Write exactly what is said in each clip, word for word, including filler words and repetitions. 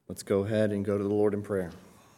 Let's go ahead and go to the Lord in prayer.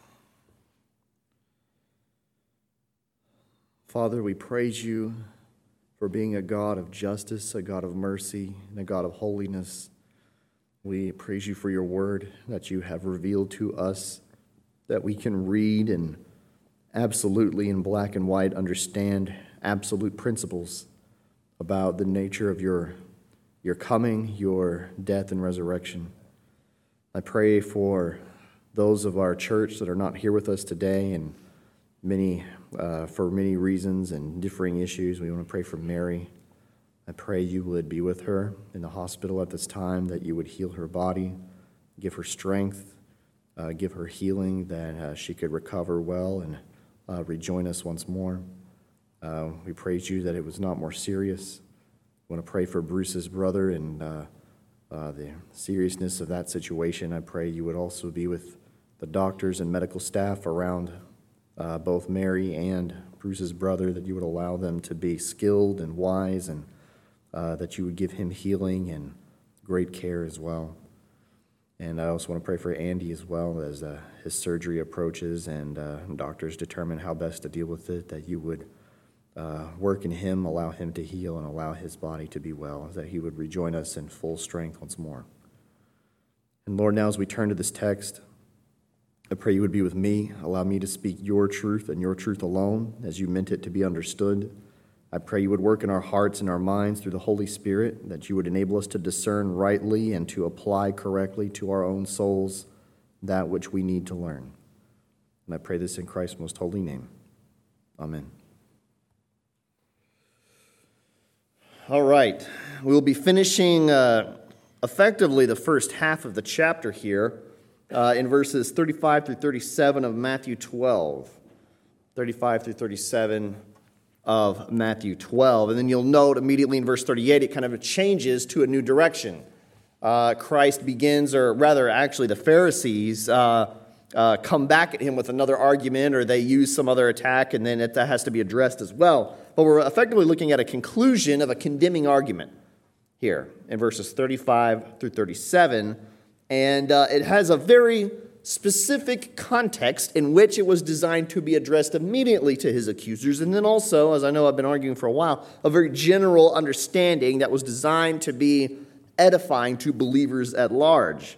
Father, we praise you for being a God of justice, a God of mercy, and a God of holiness. We praise you for your word that you have revealed to us, that we can read and absolutely in black and white understand absolute principles about the nature of your, your coming, your death and resurrection. I pray for those of our church that are not here with us today and many uh, for many reasons and differing issues. We want to pray for Mary. I pray you would be with her in the hospital at this time, that you would heal her body, give her strength, uh, give her healing, that uh, she could recover well and uh, rejoin us once more. Uh, we praise you that it was not more serious. We want to pray for Bruce's brother and uh, uh, the seriousness of that situation. I pray you would also be with the doctors and medical staff around uh, both Mary and Bruce's brother, that you would allow them to be skilled and wise, and uh, that you would give him healing and great care as well. And I also want to pray for Andy as well, as uh, his surgery approaches and uh, doctors determine how best to deal with it, that you would uh, work in him, allow him to heal, and allow his body to be well, that he would rejoin us in full strength once more. And Lord, now as we turn to this text, I pray you would be with me. Allow me to speak your truth and your truth alone as you meant it to be understood. I pray you would work in our hearts and our minds through the Holy Spirit, that you would enable us to discern rightly and to apply correctly to our own souls that which we need to learn. And I pray this in Christ's most holy name. Amen. All right. We'll be finishing uh, effectively the first half of the chapter here. Uh, in verses thirty-five through thirty-seven of Matthew twelve. thirty-five through thirty-seven of Matthew twelve. And then you'll note immediately in verse thirty-eight, it kind of changes to a new direction. Uh, Christ begins, or rather actually the Pharisees uh, uh, come back at him with another argument, or they use some other attack, and then it, that has to be addressed as well. But we're effectively looking at a conclusion of a condemning argument here in verses thirty-five through thirty-seven. And uh, it has a very specific context in which it was designed to be addressed immediately to his accusers. And then also, as I know I've been arguing for a while, a very general understanding that was designed to be edifying to believers at large.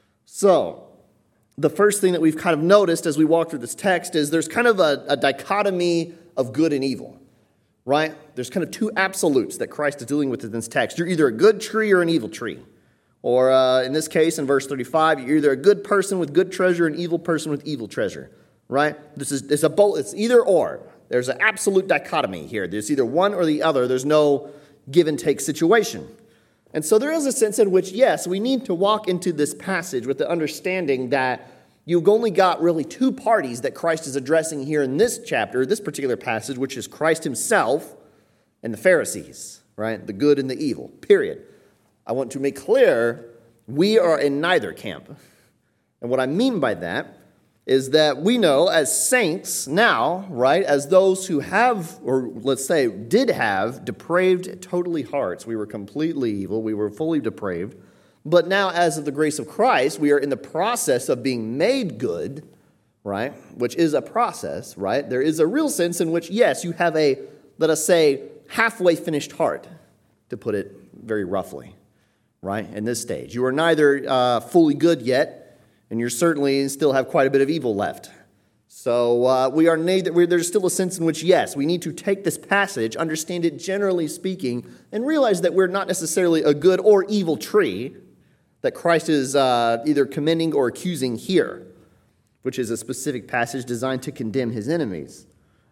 So, the first thing that we've kind of noticed as we walk through this text is there's kind of a, a dichotomy of good and evil, right? There's kind of two absolutes that Christ is dealing with in this text. You're either a good tree or an evil tree. Or uh, in this case, in verse thirty-five, you're either a good person with good treasure, an evil person with evil treasure, right? This is it's a both. It's either or. There's an absolute dichotomy here. There's either one or the other. There's no give and take situation. And so there is a sense in which, yes, we need to walk into this passage with the understanding that you've only got really two parties that Christ is addressing here in this chapter, this particular passage, which is Christ himself and the Pharisees, right? The good and the evil, period. I want to make clear, we are in neither camp. And what I mean by that is that we know as saints now, right, as those who have, or let's say did have, depraved totally hearts. We were completely evil. We were fully depraved. But now, as of the grace of Christ, we are in the process of being made good, right, which is a process, right? There is a real sense in which, yes, you have a, let us say, halfway finished heart, to put it very roughly. Right, in this stage. You are neither uh, fully good yet, and you certainly still have quite a bit of evil left. So uh, we are neither, we're, there's still a sense in which, yes, we need to take this passage, understand it generally speaking, and realize that we're not necessarily a good or evil tree that Christ is uh, either commending or accusing here, which is a specific passage designed to condemn his enemies.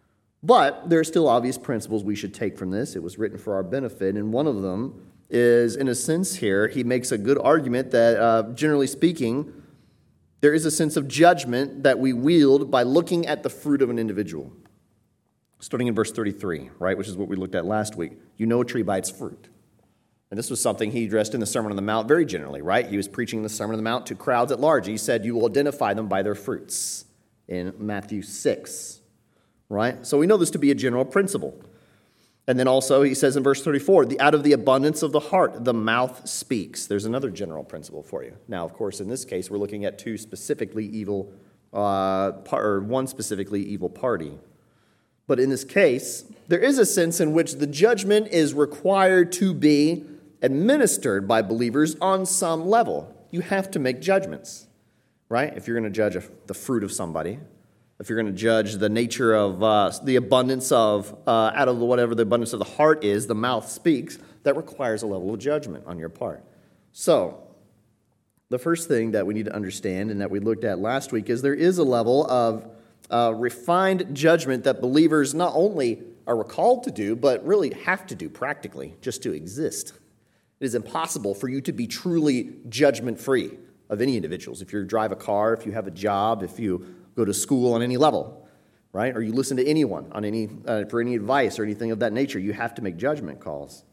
But there are still obvious principles we should take from this. It was written for our benefit, and one of them is, in a sense here, he makes a good argument that, uh, generally speaking, there is a sense of judgment that we wield by looking at the fruit of an individual. Starting in verse thirty-three, right, which is what we looked at last week. You know a tree by its fruit. And this was something he addressed in the Sermon on the Mount very generally, right? He was preaching the Sermon on the Mount to crowds at large. He said, you will identify them by their fruits in Matthew six, right? So we know this to be a general principle. And then also he says in verse thirty-four, the, out of the abundance of the heart, the mouth speaks. There's another general principle for you. Now, of course, in this case, we're looking at two specifically evil, uh, par- or one specifically evil party. But in this case, there is a sense in which the judgment is required to be administered by believers on some level. You have to make judgments, right? If you're going to judge a, the fruit of somebody, if you're going to judge the nature of uh, the abundance of, uh, out of the, whatever the abundance of the heart is, the mouth speaks, that requires a level of judgment on your part. So, the first thing that we need to understand and that we looked at last week is there is a level of uh, refined judgment that believers not only are called to do, but really have to do practically just to exist. It is impossible for you to be truly judgment-free of any individuals. If you drive a car, if you have a job, if you go to school on any level, right? Or you listen to anyone on any uh, for any advice or anything of that nature, you have to make judgment calls.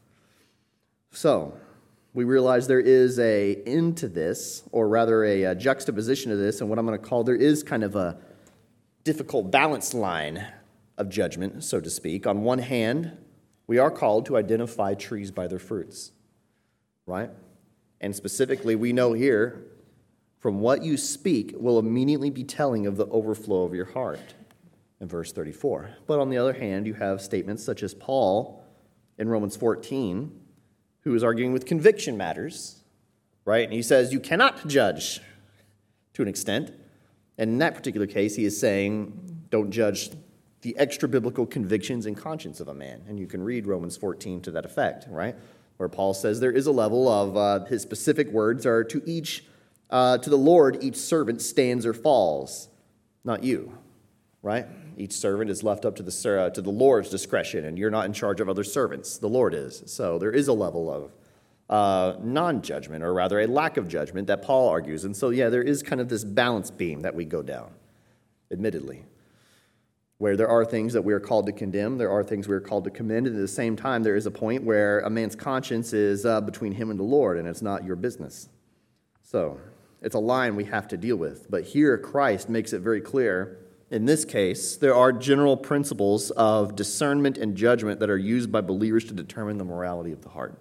So, we realize there is a end to this, or rather a, a juxtaposition of this, and what I'm going to call there is kind of a difficult balance line of judgment, so to speak. On one hand, we are called to identify trees by their fruits, right? And specifically, we know here, from what you speak will immediately be telling of the overflow of your heart, in verse thirty-four. But on the other hand, you have statements such as Paul in Romans fourteen, who is arguing with conviction matters, right? And he says you cannot judge to an extent. And in that particular case, he is saying don't judge the extra-biblical convictions and conscience of a man. And you can read Romans fourteen to that effect, right? Where Paul says there is a level of uh, his specific words are to each Uh, to the Lord, each servant stands or falls, not you, right? Each servant is left up to the uh, to the Lord's discretion, and you're not in charge of other servants. The Lord is. So there is a level of uh, non-judgment, or rather a lack of judgment, that Paul argues. And so, yeah, there is kind of this balance beam that we go down, admittedly, where there are things that we are called to condemn, there are things we are called to commend, and at the same time, there is a point where a man's conscience is uh, between him and the Lord, and it's not your business. So it's a line we have to deal with. But here, Christ makes it very clear. In this case, there are general principles of discernment and judgment that are used by believers to determine the morality of the heart.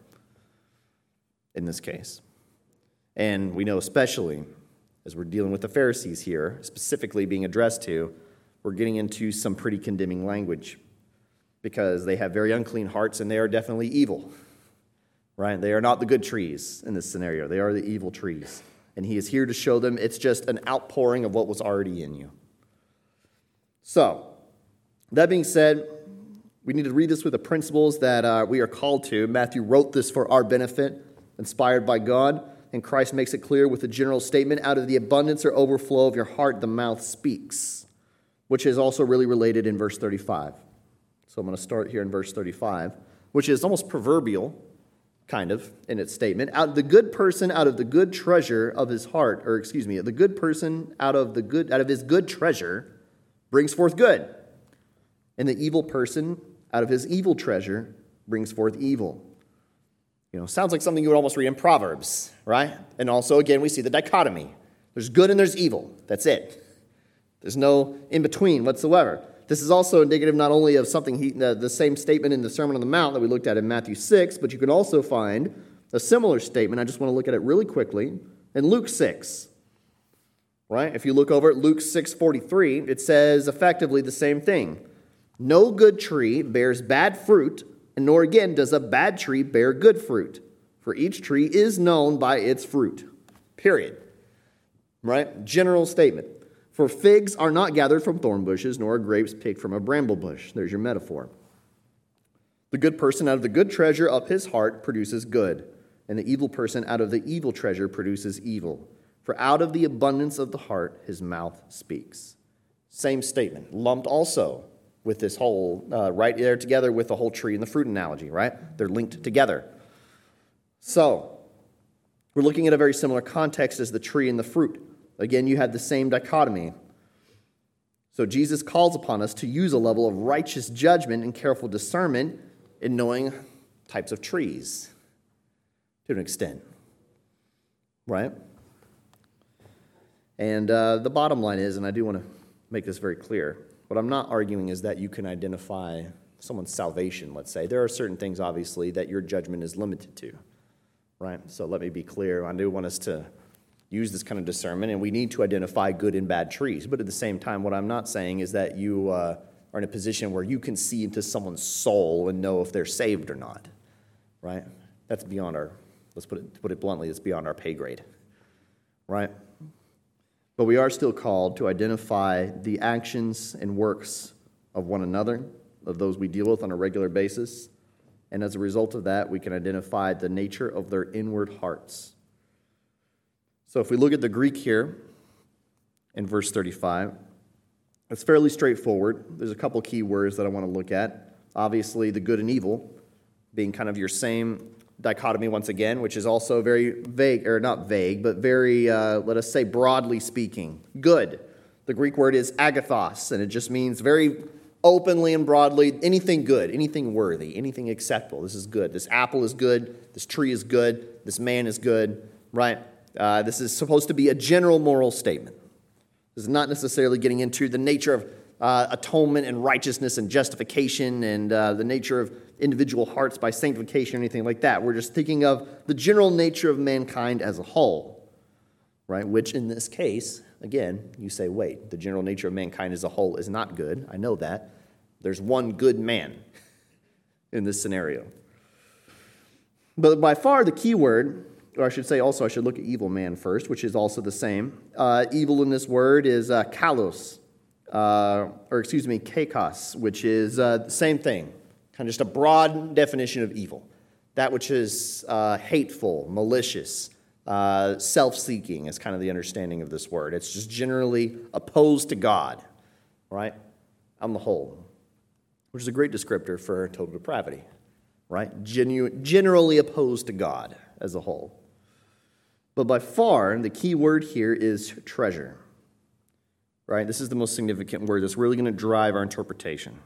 In this case. And we know especially, as we're dealing with the Pharisees here, specifically being addressed to, we're getting into some pretty condemning language. Because they have very unclean hearts and they are definitely evil. Right? They are not the good trees in this scenario. They are the evil trees. And he is here to show them it's just an outpouring of what was already in you. So, that being said, we need to read this with the principles that uh, we are called to. Matthew wrote this for our benefit, inspired by God, and Christ makes it clear with a general statement, out of the abundance or overflow of your heart, the mouth speaks, which is also really related in verse thirty-five. So I'm going to start here in verse thirty-five, which is almost proverbial, kind of, in its statement. Out the good person out of the good treasure of his heart, or excuse me, the good person out of the good out of his good treasure brings forth good. And the evil person out of his evil treasure brings forth evil. You know, sounds like something you would almost read in Proverbs, right? And also, again, we see the dichotomy. There's good and there's evil. That's it. There's no in-between whatsoever. This is also indicative not only of something, he, the, the same statement in the Sermon on the Mount that we looked at in Matthew six, but you can also find a similar statement. I just want to look at it really quickly in Luke six. Right? If you look over at Luke six forty-three, it says effectively the same thing. No good tree bears bad fruit, and nor again does a bad tree bear good fruit. For each tree is known by its fruit. Period. Right? General statement. For figs are not gathered from thorn bushes, nor are grapes picked from a bramble bush. There's your metaphor. The good person out of the good treasure of his heart produces good, and the evil person out of the evil treasure produces evil. For out of the abundance of the heart, his mouth speaks. Same statement, lumped also with this whole, uh, right there together with the whole tree and the fruit analogy, right? They're linked together. So, we're looking at a very similar context as the tree and the fruit. Again, you have the same dichotomy. So Jesus calls upon us to use a level of righteous judgment and careful discernment in knowing types of trees to an extent, right? And uh, the bottom line is, and I do want to make this very clear, what I'm not arguing is that you can identify someone's salvation, let's say, there are certain things, obviously, that your judgment is limited to, right? So let me be clear. I do want us to use this kind of discernment, and we need to identify good and bad trees. But at the same time, what I'm not saying is that you uh, are in a position where you can see into someone's soul and know if they're saved or not, right? That's beyond our, let's put it, put it bluntly, it's beyond our pay grade, right? But we are still called to identify the actions and works of one another, of those we deal with on a regular basis. And as a result of that, we can identify the nature of their inward hearts. So if we look at the Greek here in verse thirty-five, it's fairly straightforward. There's a couple key words that I want to look at. Obviously, the good and evil being kind of your same dichotomy once again, which is also very vague, or not vague, but very, uh, let us say, broadly speaking. Good. The Greek word is agathos, and it just means very openly and broadly anything good, anything worthy, anything acceptable. This is good. This apple is good. This tree is good. This man is good, right? Uh, this is supposed to be a general moral statement. This is not necessarily getting into the nature of uh, atonement and righteousness and justification and uh, the nature of individual hearts by sanctification or anything like that. We're just thinking of the general nature of mankind as a whole, right? Which in this case, again, you say, wait, the general nature of mankind as a whole is not good. I know that. There's one good man in this scenario. But by far the key word, or I should say also I should look at evil man first, which is also the same. Uh, evil in this word is uh, kalos, uh, or excuse me, kakos, which is uh, the same thing. Kind of just a broad definition of evil. That which is uh, hateful, malicious, uh, self-seeking is kind of the understanding of this word. It's just generally opposed to God, right? On the whole, which is a great descriptor for total depravity, right? Genu- generally opposed to God as a whole. But by far, the key word here is treasure, right? This is the most significant word that's really going to drive our interpretation.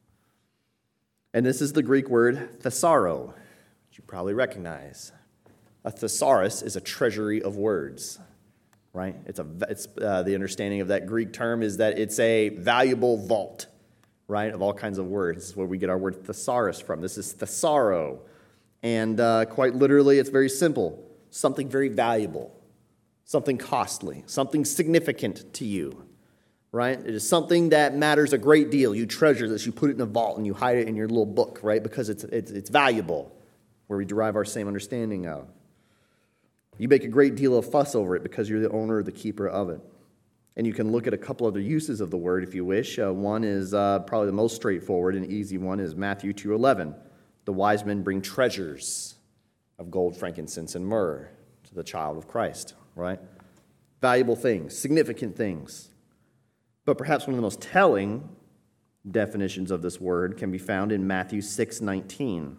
And this is the Greek word thesauro, which you probably recognize. A thesaurus is a treasury of words, right? It's a it's uh, the understanding of that Greek term is that it's a valuable vault, right, of all kinds of words. This is where we get our word thesaurus from. This is thesauro. And uh, quite literally, it's very simple. Something very valuable, something costly, something significant to you. Right? It is something that matters a great deal. You treasure this. You put it in a vault and you hide it in your little book, right? Because it's it's, it's valuable, where we derive our same understanding of. You make a great deal of fuss over it because you're the owner or the keeper of it. And you can look at a couple other uses of the word if you wish. Uh, one is uh, probably the most straightforward and easy one is Matthew two eleven. The wise men bring treasures of gold, frankincense, and myrrh to the child of Christ, right? Valuable things, significant things. But perhaps one of the most telling definitions of this word can be found in Matthew six nineteen.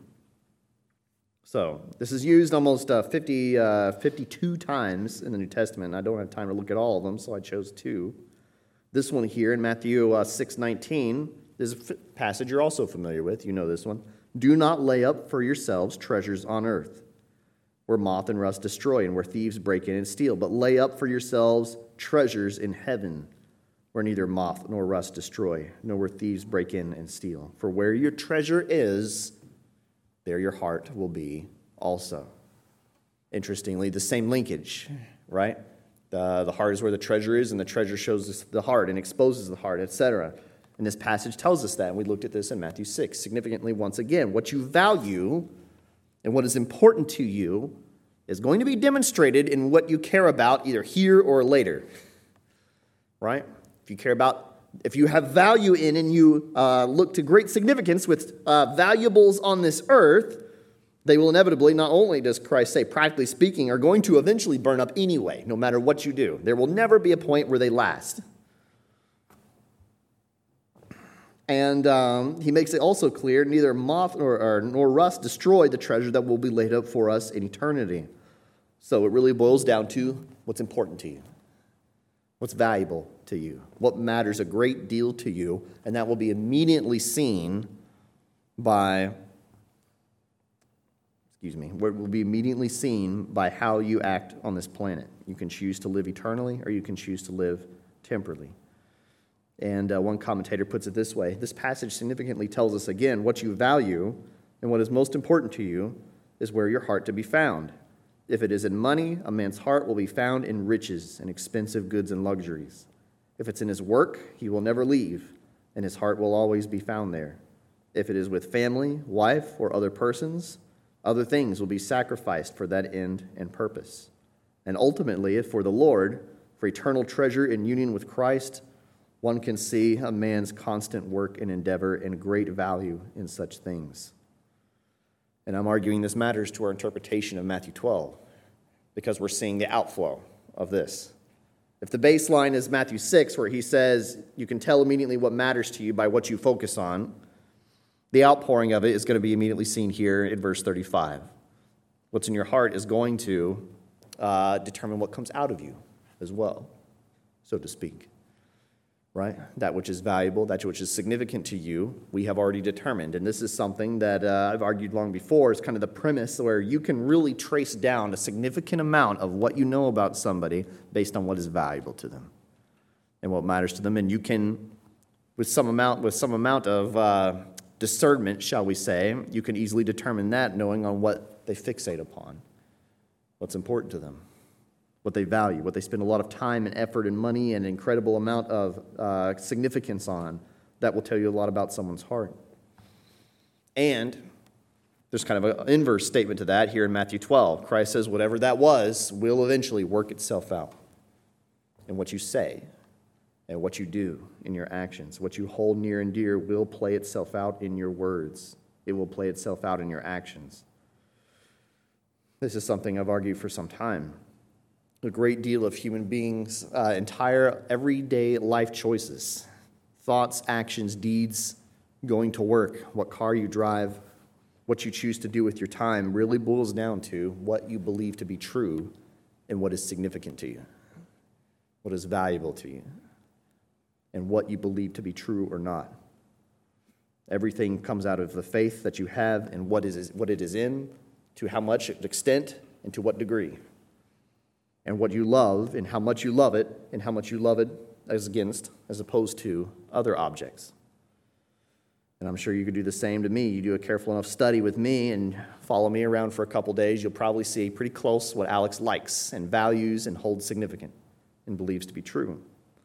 So this is used almost uh, fifty, uh, fifty-two times in the New Testament. I don't have time to look at all of them, so I chose two. This one here in Matthew uh, six nineteen is a f- passage you're also familiar with. You know this one. Do not lay up for yourselves treasures on earth, where moth and rust destroy and where thieves break in and steal. But lay up for yourselves treasures in heaven, where neither moth nor rust destroy, nor where thieves break in and steal. For where your treasure is, there your heart will be also. Interestingly, the same linkage, right? The, the heart is where the treasure is, and the treasure shows us the heart and exposes the heart, et cetera. And this passage tells us that, and we looked at this in Matthew six. Significantly, once again, what you value and what is important to you is going to be demonstrated in what you care about either here or later, right? If you care about, if you have value in and you uh, look to great significance with uh, valuables on this earth, they will inevitably, not only does Christ say, practically speaking, are going to eventually burn up anyway, no matter what you do. There will never be a point where they last. And um, he makes it also clear, neither moth nor, or, nor rust destroy the treasure that will be laid up for us in eternity. So it really boils down to what's important to you. What's valuable to you? What matters a great deal to you? And that will be immediately seen by, excuse me, what will be immediately seen by how you act on this planet. You can choose to live eternally or you can choose to live temporally. And uh, one commentator puts it this way: this passage significantly tells us again what you value and what is most important to you is where your heart to be found. If it is in money, a man's heart will be found in riches and expensive goods and luxuries. If it's in his work, he will never leave, and his heart will always be found there. If it is with family, wife, or other persons, other things will be sacrificed for that end and purpose. And ultimately, if for the Lord, for eternal treasure in union with Christ, one can see a man's constant work and endeavor and great value in such things. And I'm arguing this matters to our interpretation of Matthew twelve, because we're seeing the outflow of this. If the baseline is Matthew six, where he says you can tell immediately what matters to you by what you focus on, the outpouring of it is going to be immediately seen here in verse thirty-five. What's in your heart is going to uh, determine what comes out of you as well, so to speak. Right? That which is valuable, that which is significant to you, we have already determined. And this is something that uh, I've argued long before. It's kind of the premise where you can really trace down a significant amount of what you know about somebody based on what is valuable to them and what matters to them. And you can, with some amount, with some amount of uh, discernment, shall we say, you can easily determine that knowing on what they fixate upon, what's important to them, what they value, what they spend a lot of time and effort and money and an incredible amount of uh, significance on. That will tell you a lot about someone's heart. And there's kind of an inverse statement to that here in Matthew twelve. Christ says whatever that was will eventually work itself out in what you say and what you do in your actions. What you hold near and dear will play itself out in your words. It will play itself out in your actions. This is something I've argued for some time. A great deal of human beings' uh, entire everyday life choices, thoughts, actions, deeds, going to work, what car you drive, what you choose to do with your time really boils down to what you believe to be true and what is significant to you, what is valuable to you, and what you believe to be true or not. Everything comes out of the faith that you have and what is what it is in, to how much extent and to what degree. And what you love, and how much you love it, and how much you love it as against, as opposed to other objects. And I'm sure you could do the same to me. You do a careful enough study with me and follow me around for a couple days, you'll probably see pretty close what Alex likes and values and holds significant and believes to be true.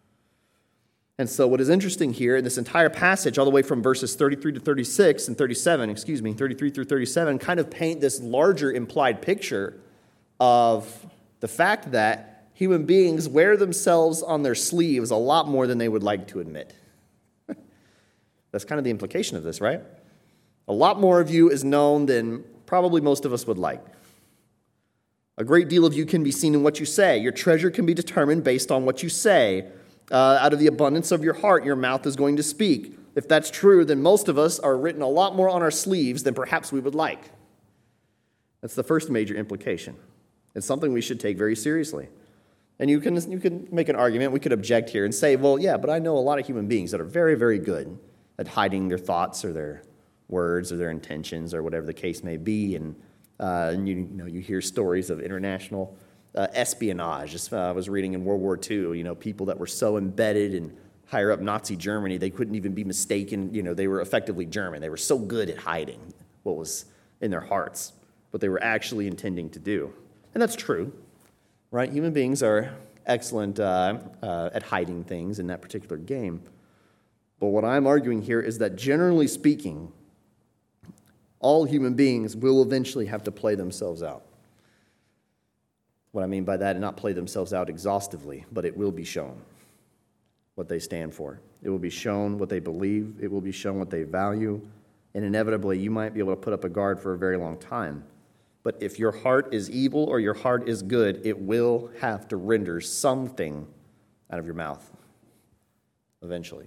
And so what is interesting here in this entire passage, all the way from verses thirty-three to thirty-six and thirty-seven, excuse me, thirty-three through thirty-seven, kind of paint this larger implied picture of the fact that human beings wear themselves on their sleeves a lot more than they would like to admit. That's kind of the implication of this, right? A lot more of you is known than probably most of us would like. A great deal of you can be seen in what you say. Your treasure can be determined based on what you say. Uh, out of the abundance of your heart, your mouth is going to speak. If that's true, then most of us are written a lot more on our sleeves than perhaps we would like. That's the first major implication. It's something we should take very seriously. And you can you can make an argument, we could object here and say, well, yeah, but I know a lot of human beings that are very, very good at hiding their thoughts or their words or their intentions or whatever the case may be. And, uh, and you, you know, you hear stories of international uh, espionage. Just, uh, I was reading in World War Two, you know, people that were so embedded in higher up Nazi Germany, they couldn't even be mistaken. You know, they were effectively German. They were so good at hiding what was in their hearts, what they were actually intending to do. And that's true, right? Human beings are excellent uh, uh, at hiding things in that particular game. But what I'm arguing here is that generally speaking, all human beings will eventually have to play themselves out. What I mean by that, not play themselves out exhaustively, but it will be shown what they stand for. It will be shown what they believe. It will be shown what they value. And inevitably, you might be able to put up a guard for a very long time. But if your heart is evil or your heart is good, it will have to render something out of your mouth eventually,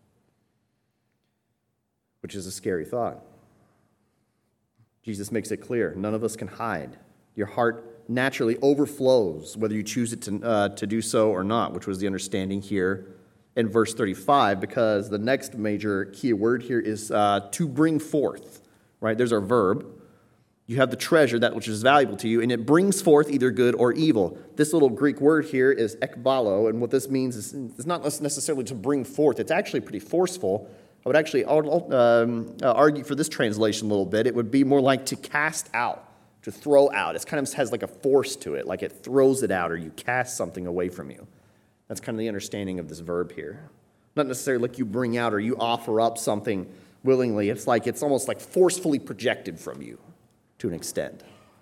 which is a scary thought. Jesus makes it clear. None of us can hide. Your heart naturally overflows, whether you choose it to, uh, to do so or not, which was the understanding here in verse thirty-five, because the next major key word here is uh, to bring forth, right? There's our verb. You have the treasure, that which is valuable to you, and it brings forth either good or evil. This little Greek word here is ekbalo, and what this means is it's not necessarily to bring forth. It's actually pretty forceful. I would actually um, argue for this translation a little bit. It would be more like to cast out, to throw out. It kind of has like a force to it, like it throws it out or you cast something away from you. That's kind of the understanding of this verb here. Not necessarily like you bring out or you offer up something willingly. It's like it's almost like forcefully projected from you to an extent.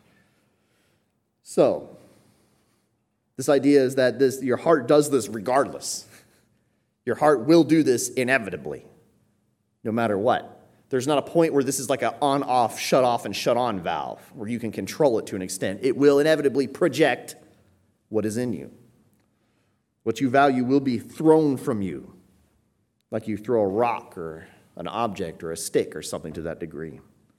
So, this idea is that this your heart does this regardless. Your heart will do this inevitably, no matter what. There's not a point where this is like an on-off, shut-off, and shut-on valve where you can control it to an extent. It will inevitably project what is in you. What you value will be thrown from you, like you throw a rock or an object or a stick or something to that degree.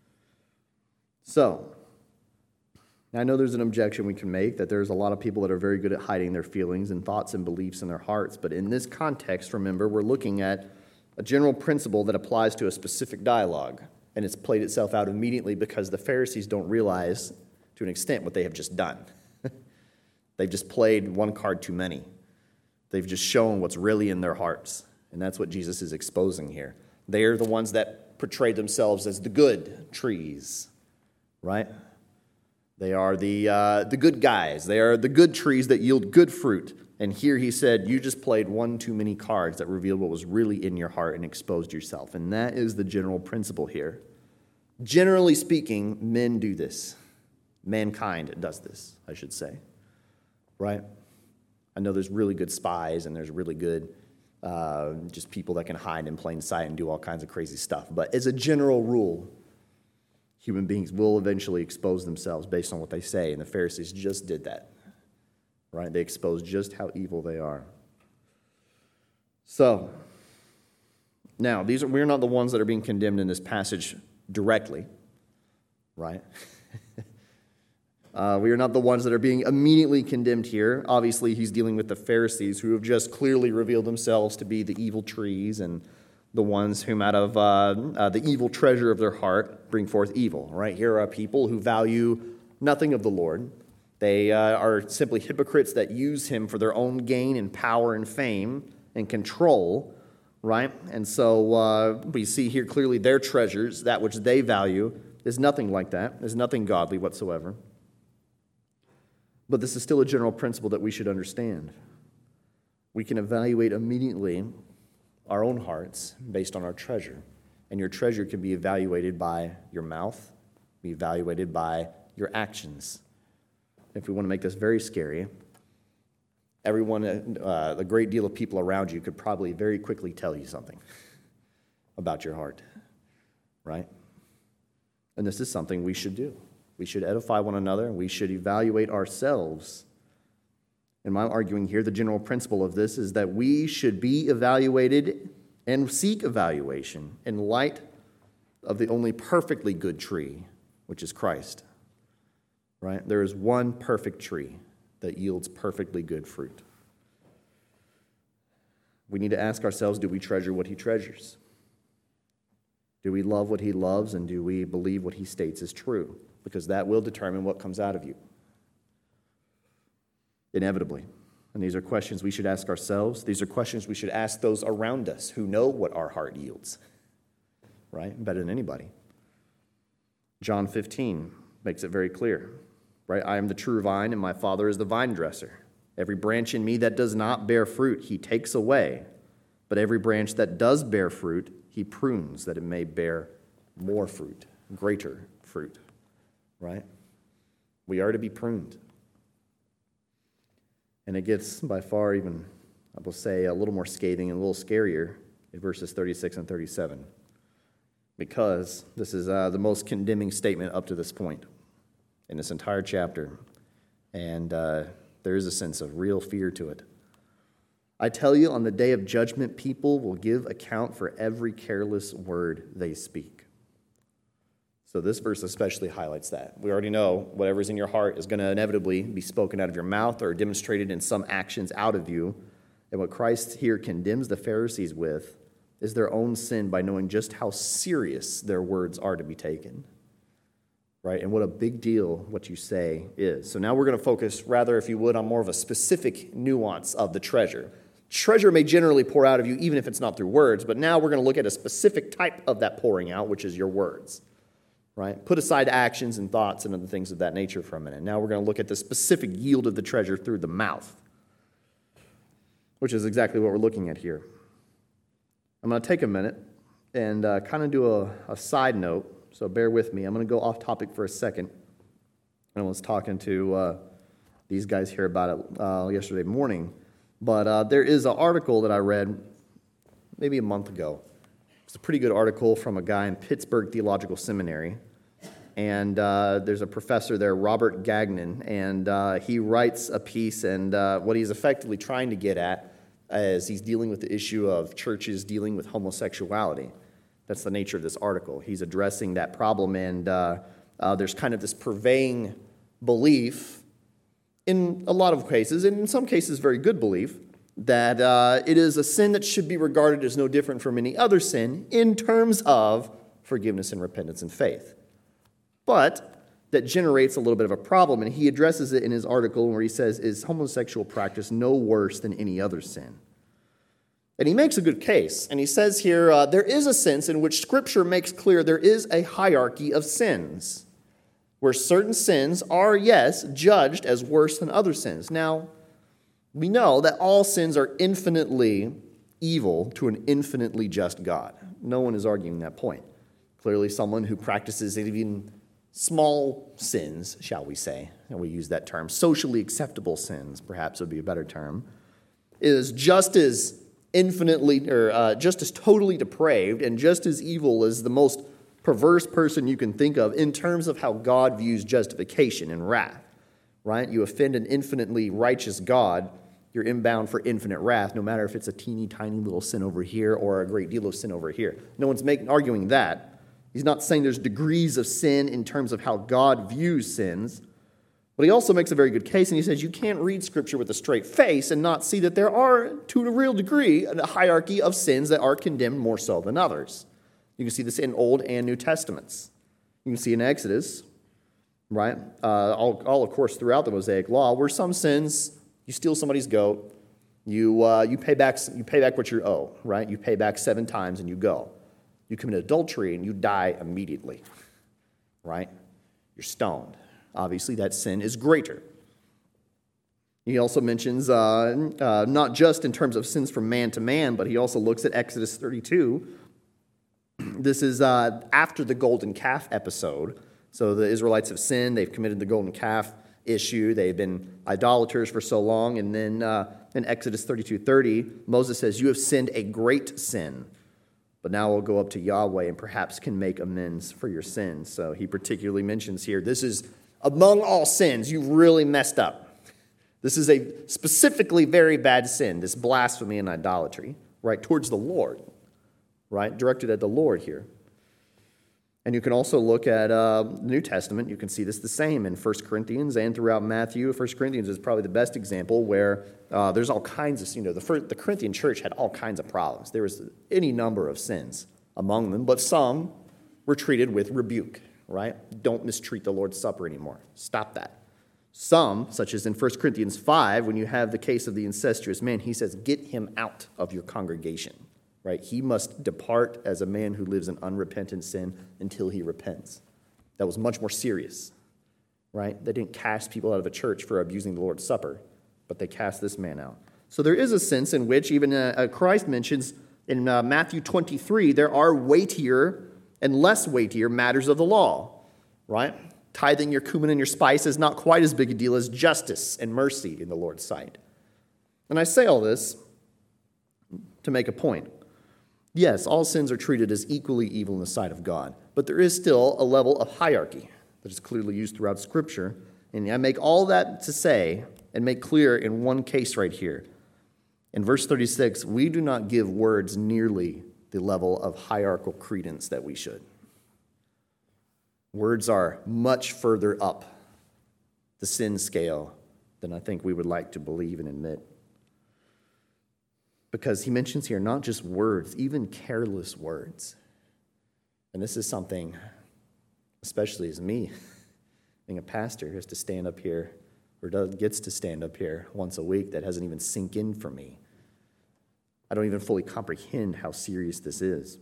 So, I know there's an objection we can make that there's a lot of people that are very good at hiding their feelings and thoughts and beliefs in their hearts, but in this context, remember, we're looking at a general principle that applies to a specific dialogue, and it's played itself out immediately because the Pharisees don't realize, to an extent, what they have just done. They've just played one card too many. They've just shown what's really in their hearts, and that's what Jesus is exposing here. They are the ones that portray themselves as the good trees, right? They are the uh, the good guys. They are the good trees that yield good fruit. And here he said, you just played one too many cards that revealed what was really in your heart and exposed yourself. And that is the general principle here. Generally speaking, men do this. Mankind does this, I should say. Right? I know there's really good spies and there's really good uh, just people that can hide in plain sight and do all kinds of crazy stuff. But as a general rule, human beings will eventually expose themselves based on what they say. And the Pharisees just did that. Right? They expose just how evil they are. So, now, these are we're not the ones that are being condemned in this passage directly. Right? Uh, we are not the ones that are being immediately condemned here. Obviously, he's dealing with the Pharisees who have just clearly revealed themselves to be the evil trees and the ones whom out of uh, uh, the evil treasure of their heart bring forth evil. Right? Here are people who value nothing of the Lord. They uh, are simply hypocrites that use him for their own gain and power and fame and control. Right? And so uh, we see here clearly their treasures, that which they value, is nothing like that. Is nothing godly whatsoever. But this is still a general principle that we should understand. We can evaluate immediately our own hearts based on our treasure. And your treasure can be evaluated by your mouth, be evaluated by your actions. If we want to make this very scary, everyone, uh, a great deal of people around you could probably very quickly tell you something about your heart, right? And this is something we should do. We should edify one another. We should evaluate ourselves. And my arguing here, the general principle of this is that we should be evaluated and seek evaluation in light of the only perfectly good tree, which is Christ. Right? There is one perfect tree that yields perfectly good fruit. We need to ask ourselves, do we treasure what he treasures? Do we love what he loves, and do we believe what he states is true? Because that will determine what comes out of you. Inevitably. And these are questions we should ask ourselves. These are questions we should ask those around us who know what our heart yields. Right? Better than anybody. John fifteen makes it very clear. Right? I am the true vine, and my Father is the vine dresser. Every branch in me that does not bear fruit, he takes away. But every branch that does bear fruit, he prunes, that it may bear more fruit, greater fruit. Right? We are to be pruned. And it gets by far even, I will say, a little more scathing and a little scarier in verses thirty-six and thirty-seven. Because this is uh, the most condemning statement up to this point in this entire chapter. And uh, there is a sense of real fear to it. I tell you, on the day of judgment, people will give account for every careless word they speak. So this verse especially highlights that. We already know whatever's in your heart is going to inevitably be spoken out of your mouth or demonstrated in some actions out of you. And what Christ here condemns the Pharisees with is their own sin by knowing just how serious their words are to be taken. right? And what a big deal what you say is. So now we're going to focus, rather, if you would, on more of a specific nuance of the treasure. Treasure may generally pour out of you, even if it's not through words, but now we're going to look at a specific type of that pouring out, which is your words, right? Put aside actions and thoughts and other things of that nature for a minute. Now we're going to look at the specific yield of the treasure through the mouth, which is exactly what we're looking at here. I'm going to take a minute and uh, kind of do a, a side note, so bear with me. I'm going to go off topic for a second. I was talking to uh, these guys here about it uh, yesterday morning, but uh, there is an article that I read maybe a month ago. It's a pretty good article from a guy in Pittsburgh Theological Seminary, and uh, there's a professor there, Robert Gagnon, and uh, he writes a piece, and uh, what he's effectively trying to get at is he's dealing with the issue of churches dealing with homosexuality. That's the nature of this article. He's addressing that problem, and uh, uh, there's kind of this purveying belief in a lot of cases, and in some cases very good belief, that uh, it is a sin that should be regarded as no different from any other sin in terms of forgiveness and repentance and faith. But that generates a little bit of a problem, and he addresses it in his article where he says, is homosexual practice no worse than any other sin? And he makes a good case, and he says here, uh, there is a sense in which Scripture makes clear there is a hierarchy of sins, where certain sins are, yes, judged as worse than other sins. Now, we know that all sins are infinitely evil to an infinitely just God. No one is arguing that point. Clearly, someone who practices even small sins, shall we say, and we use that term, socially acceptable sins, perhaps would be a better term, is just as infinitely, or uh, just as totally depraved and just as evil as the most perverse person you can think of in terms of how God views justification and wrath, right? You offend an infinitely righteous God, you're inbound for infinite wrath, no matter if it's a teeny tiny little sin over here or a great deal of sin over here. No one's making, arguing that. He's not saying there's degrees of sin in terms of how God views sins, but he also makes a very good case, and he says you can't read Scripture with a straight face and not see that there are, to a real degree, a hierarchy of sins that are condemned more so than others. You can see this in Old and New Testaments. You can see in Exodus, right, uh, all, all, of course, throughout the Mosaic Law, where some sins, you steal somebody's goat, you, uh, you, pay back, you pay back what you owe, right? You pay back seven times and you go. You commit adultery and you die immediately, right? You're stoned. Obviously, that sin is greater. He also mentions uh, uh, not just in terms of sins from man to man, but he also looks at Exodus thirty-two. This is uh, after the golden calf episode. So the Israelites have sinned. They've committed the golden calf issue. They've been idolaters for so long. And then uh, in Exodus thirty-two thirty, Moses says, you have sinned a great sin. But now we'll go up to Yahweh and perhaps can make amends for your sins. So he particularly mentions here, this is among all sins, you really messed up. This is a specifically very bad sin, this blasphemy and idolatry, right, towards the Lord, right, directed at the Lord here. And you can also look at uh, the New Testament. You can see this the same in First Corinthians and throughout Matthew. First Corinthians is probably the best example where uh, there's all kinds of, you know, the, first, the Corinthian church had all kinds of problems. There was any number of sins among them, but some were treated with rebuke, right? Don't mistreat the Lord's Supper anymore. Stop that. Some, such as in First Corinthians five, when you have the case of the incestuous man, he says, get him out of your congregation. Right? He must depart as a man who lives in unrepentant sin until he repents. That was much more serious, right? They didn't cast people out of a church for abusing the Lord's Supper, but they cast this man out. So there is a sense in which even uh, Christ mentions in uh, Matthew twenty-three, there are weightier and less weightier matters of the law, right? Tithing your cumin and your spice is not quite as big a deal as justice and mercy in the Lord's sight. And I say all this to make a point. Yes, all sins are treated as equally evil in the sight of God, but there is still a level of hierarchy that is clearly used throughout Scripture. And I make all that to say and make clear in one case right here. In verse thirty-six, we do not give words nearly the level of hierarchical credence that we should. Words are much further up the sin scale than I think we would like to believe and admit. Because he mentions here not just words, even careless words. And this is something, especially as me, Being a pastor who has to stand up here, or does, gets to stand up here once a week, that hasn't even sink in for me. I don't even fully comprehend how serious this is.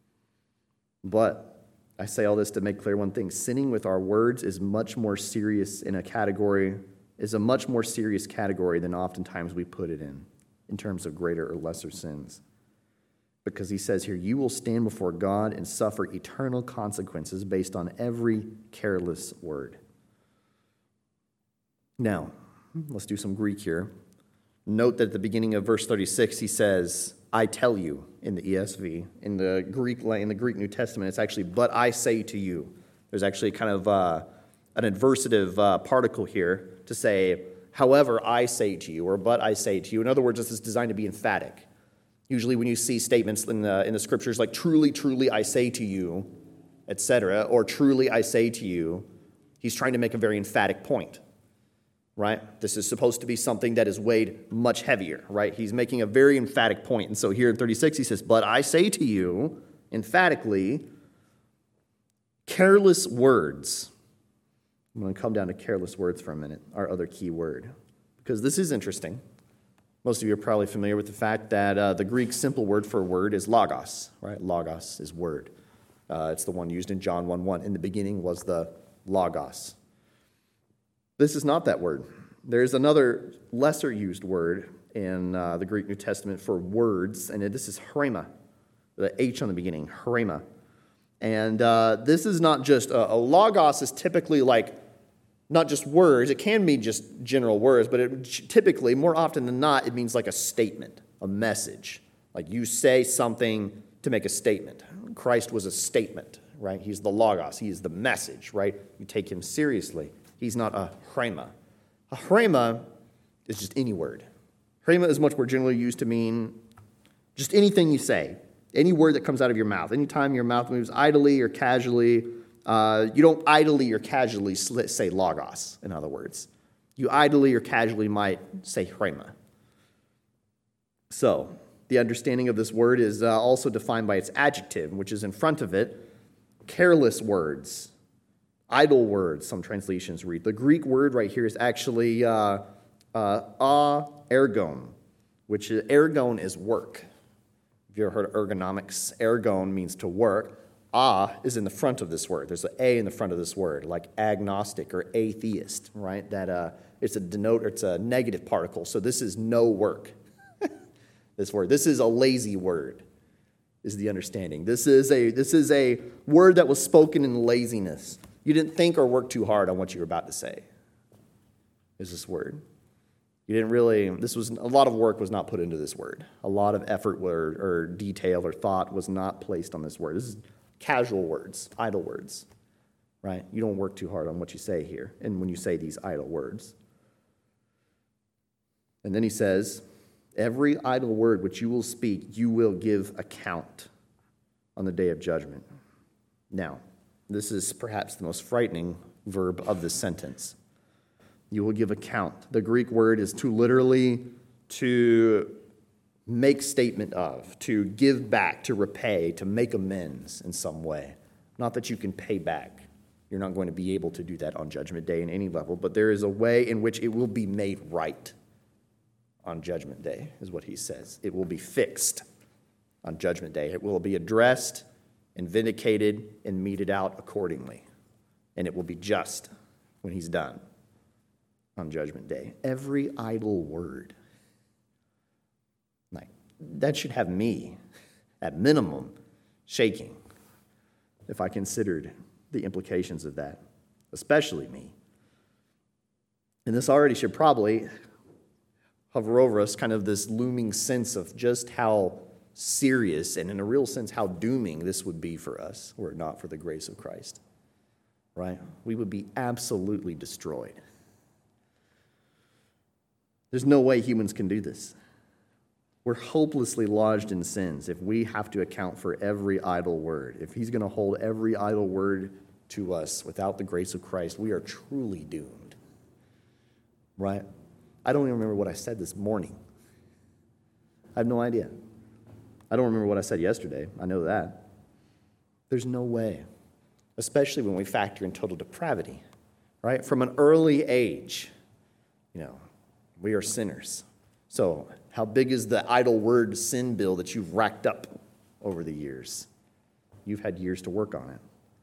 But I say all this to make clear one thing. Sinning with our words is much more serious in a category, is a much more serious category than oftentimes we put it in, in terms of greater or lesser sins. Because he says here, you will stand before God and suffer eternal consequences based on every careless word. Now, let's do some Greek here. Note that at the beginning of verse thirty-six, he says, I tell you, in the E S V. In the Greek in the Greek New Testament, it's actually, but I say to you. There's actually kind of uh, an adversative uh, particle here to say, however I say to you, or but I say to you. In other words, this is designed to be emphatic. Usually when you see statements in the, in the scriptures like, truly, truly, I say to you, et cetera, or truly, I say to you, he's trying to make a very emphatic point, right? This is supposed to be something that is weighed much heavier, right? He's making a very emphatic point. And so here in thirty-six, he says, but I say to you, emphatically, careless words. I'm going to come down to careless words for a minute, our other key word, because this is interesting. Most of you are probably familiar with the fact that uh, the Greek simple word for word is logos, right? Logos is word. Uh, it's the one used in John one one. In the beginning was the logos. This is not that word. There's another lesser used word in uh, the Greek New Testament for words, and this is hrema, the H on the beginning, hrema. And uh, this is not just, a, a logos is typically like, not just words, it can be just general words, but it typically, more often than not, it means like a statement, a message. Like you say something to make a statement. Christ was a statement, right? He's the logos, he is the message, right? You take him seriously. He's not a hrema. A hrema is just any word. Hrema is much more generally used to mean just anything you say, any word that comes out of your mouth. Anytime your mouth moves idly or casually, Uh, you don't idly or casually say logos, in other words. You idly or casually might say hrema. So, the understanding of this word is uh, also defined by its adjective, which is in front of it, careless words, idle words, some translations read. The Greek word right here is actually uh, uh, a ergon, which is, ergon is work. Have you ever heard of ergonomics? Ergon means to work. A is in the front of this word. There's an A in the front of this word, like agnostic or atheist, right? That uh, it's a denote, or it's a negative particle. So this is no work. This word, this is a lazy word, is the understanding. This is a this is a word that was spoken in laziness. You didn't think or work too hard on what you were about to say. Is this word? You didn't really. This was a lot of work was not put into this word. A lot of effort or, or detail or thought was not placed on this word. This is casual words, idle words, right? You don't work too hard on what you say here, and when you say these idle words. And then he says, every idle word which you will speak, you will give account on the day of judgment. Now, this is perhaps the most frightening verb of this sentence. You will give account. The Greek word is to literally to make statement of, to give back, to repay, to make amends in some way. Not that you can pay back. You're not going to be able to do that on Judgment Day in any level, but there is a way in which it will be made right on Judgment Day, is what he says. It will be fixed on Judgment Day. It will be addressed and vindicated and meted out accordingly. And it will be just when he's done on Judgment Day. Every idle word. Like, that should have me, at minimum, shaking if I considered the implications of that, especially me. And this already should probably hover over us, kind of this looming sense of just how serious and in a real sense how dooming this would be for us were it not for the grace of Christ, right? We would be absolutely destroyed. There's no way humans can do this. We're hopelessly lodged in sins if we have to account for every idle word. If he's going to hold every idle word to us without the grace of Christ, we are truly doomed. Right? I don't even remember what I said this morning. I have no idea. I don't remember what I said yesterday. I know that. There's no way, especially when we factor in total depravity, right? From an early age, you know, we are sinners. So how big is the idle word sin bill that you've racked up over the years? You've had years to work on it.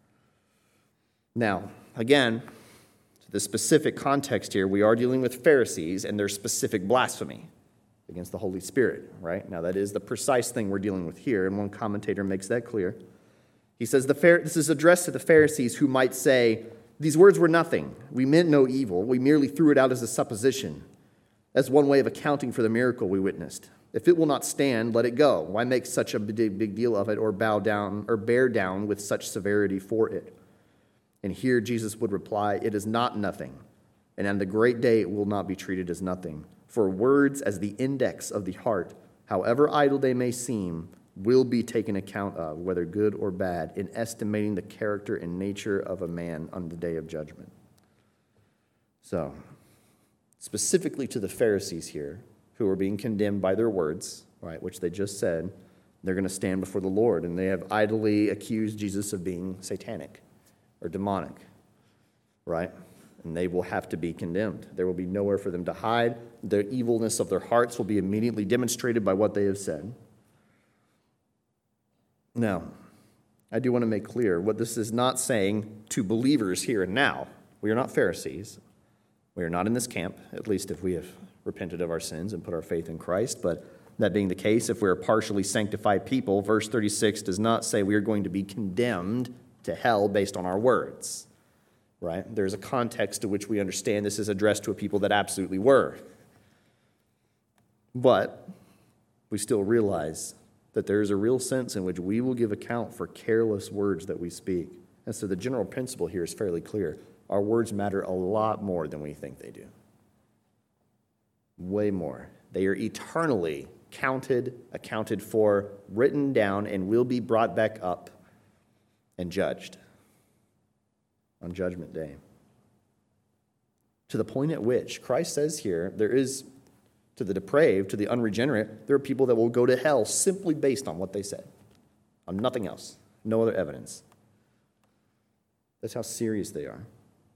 Now, again, to the specific context here, we are dealing with Pharisees and their specific blasphemy against the Holy Spirit, right? Now, that is the precise thing we're dealing with here, and one commentator makes that clear. He says, the Phar- this is addressed to the Pharisees who might say, these words were nothing. We meant no evil. We merely threw it out as a supposition, as one way of accounting for the miracle we witnessed. If it will not stand, let it go. Why make such a big, big deal of it or bow down or bear down with such severity for it? And here Jesus would reply, it is not nothing, and on the great day it will not be treated as nothing. For words as the index of the heart, however idle they may seem, will be taken account of, whether good or bad, in estimating the character and nature of a man on the day of judgment. So, specifically to the Pharisees here, who are being condemned by their words, right, which they just said, they're going to stand before the Lord, and they have idly accused Jesus of being satanic or demonic, right? And they will have to be condemned. There will be nowhere for them to hide. The evilness of their hearts will be immediately demonstrated by what they have said. Now, I do want to make clear what this is not saying to believers here and now. We are not Pharisees. We are not in this camp, at least if we have repented of our sins and put our faith in Christ. But that being the case, if we are partially sanctified people, verse thirty-six does not say we are going to be condemned to hell based on our words, right? There's a context to which we understand this is addressed to a people that absolutely were. But we still realize that there is a real sense in which we will give account for careless words that we speak. And so the general principle here is fairly clear. Our words matter a lot more than we think they do. Way more. They are eternally counted, accounted for, written down, and will be brought back up and judged on Judgment Day. To the point at which Christ says here, there is, to the depraved, to the unregenerate, there are people that will go to hell simply based on what they said, on nothing else, no other evidence. That's how serious they are.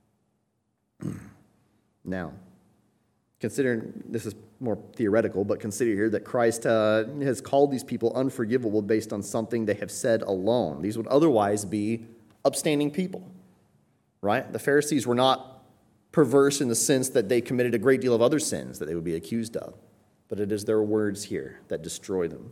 Now, considering, this is more theoretical, but consider here that Christ uh, has called these people unforgivable based on something they have said alone. These would otherwise be upstanding people, right? The Pharisees were not perverse in the sense that they committed a great deal of other sins that they would be accused of, but it is their words here that destroy them.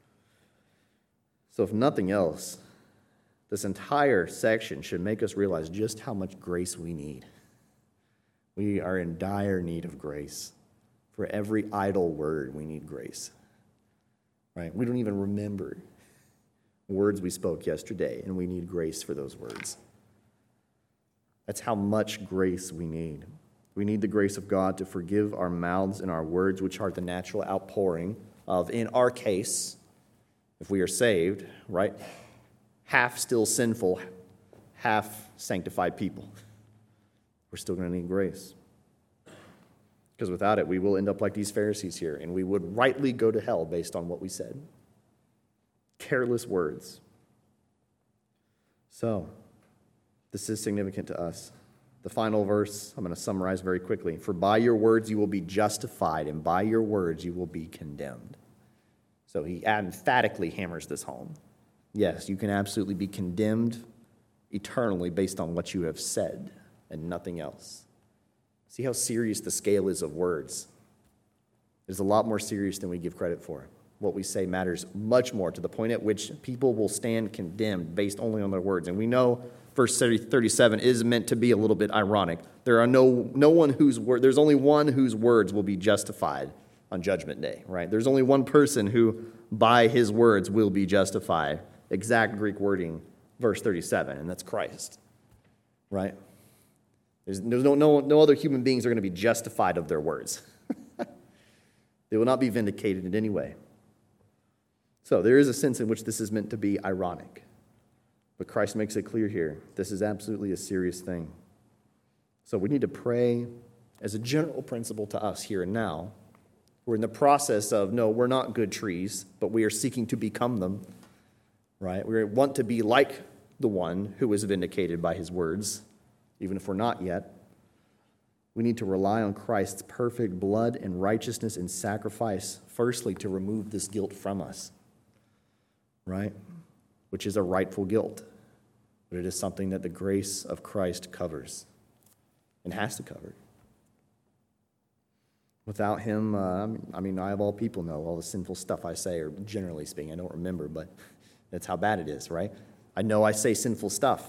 So if nothing else, this entire section should make us realize just how much grace we need. We are in dire need of grace. For every idle word, we need grace. Right? We don't even remember words we spoke yesterday, and we need grace for those words. That's how much grace we need. We need the grace of God to forgive our mouths and our words, which are the natural outpouring of, in our case, if we are saved, right, half still sinful, half sanctified people. We're still going to need grace. Because without it, we will end up like these Pharisees here, and we would rightly go to hell based on what we said. Careless words. So, this is significant to us. The final verse, I'm going to summarize very quickly. For by your words you will be justified, and by your words you will be condemned. So he emphatically hammers this home. Yes, you can absolutely be condemned eternally based on what you have said and nothing else. See how serious the scale is of words. It's a lot more serious than we give credit for. What we say matters much more, to the point at which people will stand condemned based only on their words. And we know verse thirty-seven is meant to be a little bit ironic. There are no no one whose word there's only one whose words will be justified on Judgment Day, right? There's only one person who by his words will be justified. Exact Greek wording, verse thirty-seven, and that's Christ. Right? There's, there's no, no, no other human beings are going to be justified of their words. They will not be vindicated in any way. So there is a sense in which this is meant to be ironic. But Christ makes it clear here, this is absolutely a serious thing. So we need to pray as a general principle to us here and now. We're in the process of, no, we're not good trees, but we are seeking to become them, right? We want to be like the one who was vindicated by his words, even if we're not yet. We need to rely on Christ's perfect blood and righteousness and sacrifice, firstly, to remove this guilt from us, right? Which is a rightful guilt, but it is something that the grace of Christ covers and has to cover. Without him, uh, I mean, I of all people know all the sinful stuff I say, or generally speaking, I don't remember, but that's how bad it is, right? I know I say sinful stuff.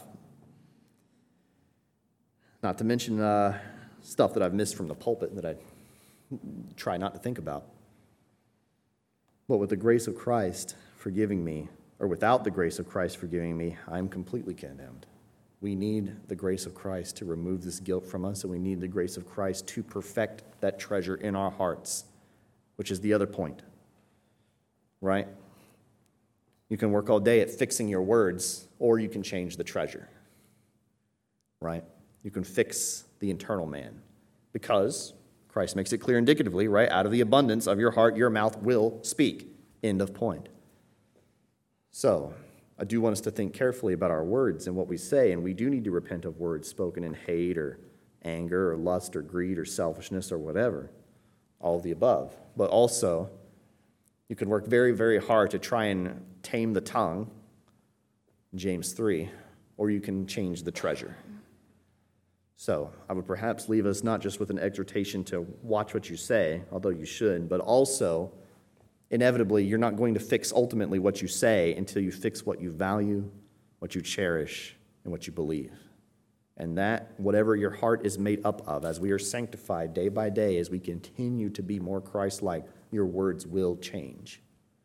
Not to mention uh, stuff that I've missed from the pulpit that I try not to think about. But with the grace of Christ forgiving me, or without the grace of Christ forgiving me, I'm completely condemned. We need the grace of Christ to remove this guilt from us, and we need the grace of Christ to perfect that treasure in our hearts, which is the other point, right? You can work all day at fixing your words, or you can change the treasure, right? You can fix the internal man, because Christ makes it clear indicatively, right? Out of the abundance of your heart, your mouth will speak. End of point. So, I do want us to think carefully about our words and what we say, and we do need to repent of words spoken in hate or anger or lust or greed or selfishness or whatever, all of the above. But also, you can work very, very hard to try and tame the tongue, James three, or you can change the treasure. So, I would perhaps leave us not just with an exhortation to watch what you say, although you should, but also, inevitably, you're not going to fix ultimately what you say until you fix what you value, what you cherish, and what you believe. And that, whatever your heart is made up of, as we are sanctified day by day, as we continue to be more Christ-like, your words will change.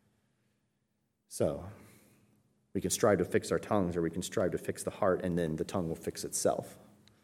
So, we can strive to fix our tongues, or we can strive to fix the heart, and then the tongue will fix itself.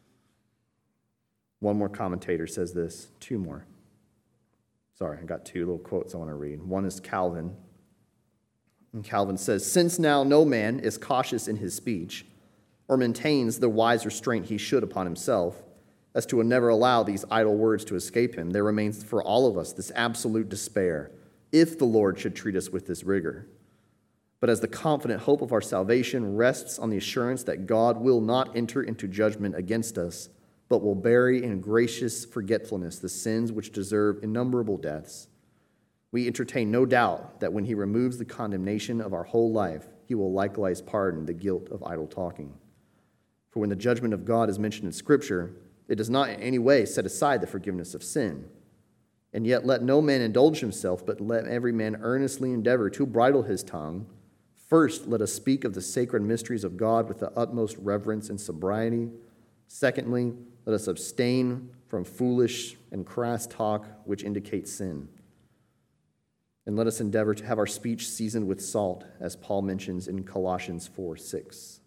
One more commentator says this, two more. Sorry, I got two little quotes I want to read. One is Calvin. And Calvin says, "Since now no man is cautious in his speech, or maintains the wise restraint he should upon himself, as to never allow these idle words to escape him, there remains for all of us this absolute despair, if the Lord should treat us with this rigor. But as the confident hope of our salvation rests on the assurance that God will not enter into judgment against us, but will bury in gracious forgetfulness the sins which deserve innumerable deaths, we entertain no doubt that when he removes the condemnation of our whole life, he will likewise pardon the guilt of idle talking. For when the judgment of God is mentioned in Scripture, it does not in any way set aside the forgiveness of sin. And yet let no man indulge himself, but let every man earnestly endeavor to bridle his tongue. First, let us speak of the sacred mysteries of God with the utmost reverence and sobriety. Secondly, let us abstain from foolish and crass talk which indicates sin. And let us endeavor to have our speech seasoned with salt, as Paul mentions in Colossians four six.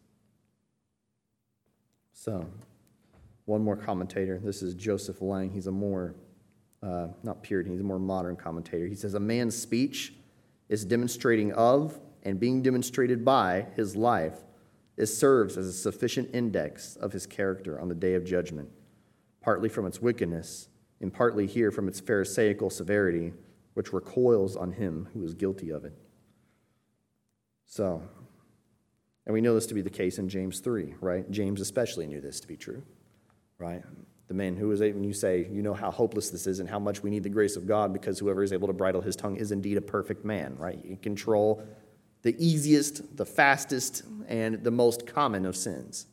So, one more commentator. This is Joseph Lang. He's a more, uh, not Puritan, he's a more modern commentator. He says, a man's speech is demonstrating of and being demonstrated by his life. It serves as a sufficient index of his character on the day of judgment, partly from its wickedness, and partly here from its pharisaical severity, which recoils on him who is guilty of it. So, and we know this to be the case in James three, right? James especially knew this to be true, right? The man who is able, when you say, you know how hopeless this is and how much we need the grace of God because whoever is able to bridle his tongue is indeed a perfect man, right? You control the easiest, the fastest, and the most common of sins.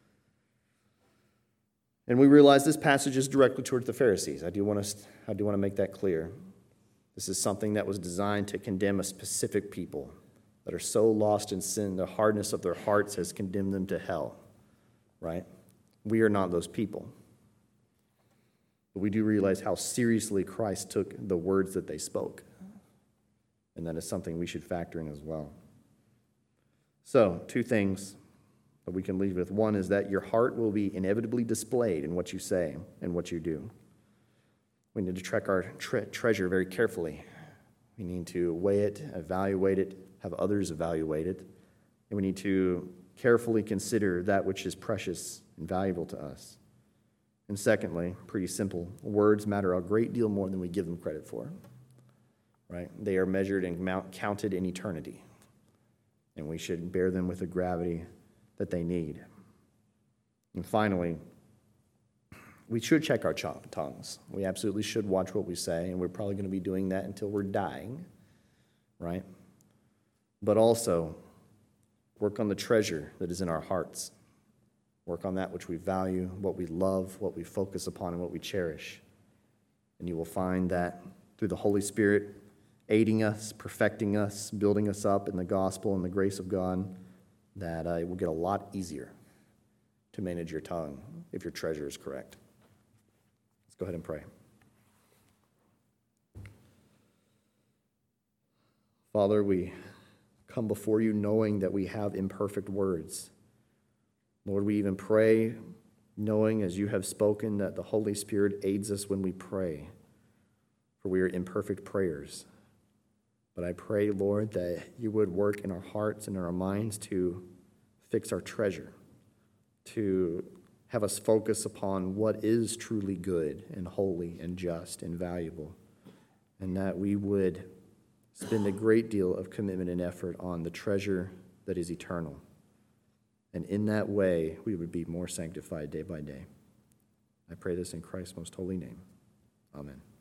And we realize this passage is directly towards the Pharisees. I do want to, I do want to make that clear. This is something that was designed to condemn a specific people that are so lost in sin, the hardness of their hearts has condemned them to hell, right? We are not those people. But we do realize how seriously Christ took the words that they spoke. And that is something we should factor in as well. So, two things that we can leave with. One is that your heart will be inevitably displayed in what you say and what you do. We need to track our tre- treasure very carefully. We need to weigh it, evaluate it, have others evaluate it. And we need to carefully consider that which is precious and valuable to us. And secondly, pretty simple, words matter a great deal more than we give them credit for. Right? They are measured and mount, counted in eternity. And we should bear them with the gravity that they need. And finally, we should check our ch- tongues. We absolutely should watch what we say, and we're probably going to be doing that until we're dying, right? But also, work on the treasure that is in our hearts. Work on that which we value, what we love, what we focus upon, and what we cherish. And you will find that through the Holy Spirit aiding us, perfecting us, building us up in the gospel and the grace of God, that uh, it will get a lot easier to manage your tongue if your treasure is correct. Let's go ahead and pray. Father, we come before you knowing that we have imperfect words. Lord, we even pray knowing, as you have spoken, that the Holy Spirit aids us when we pray, for we are imperfect prayers. But I pray, Lord, that you would work in our hearts and in our minds to fix our treasure, to have us focus upon what is truly good and holy and just and valuable, and that we would spend a great deal of commitment and effort on the treasure that is eternal. And in that way, we would be more sanctified day by day. I pray this in Christ's most holy name. Amen.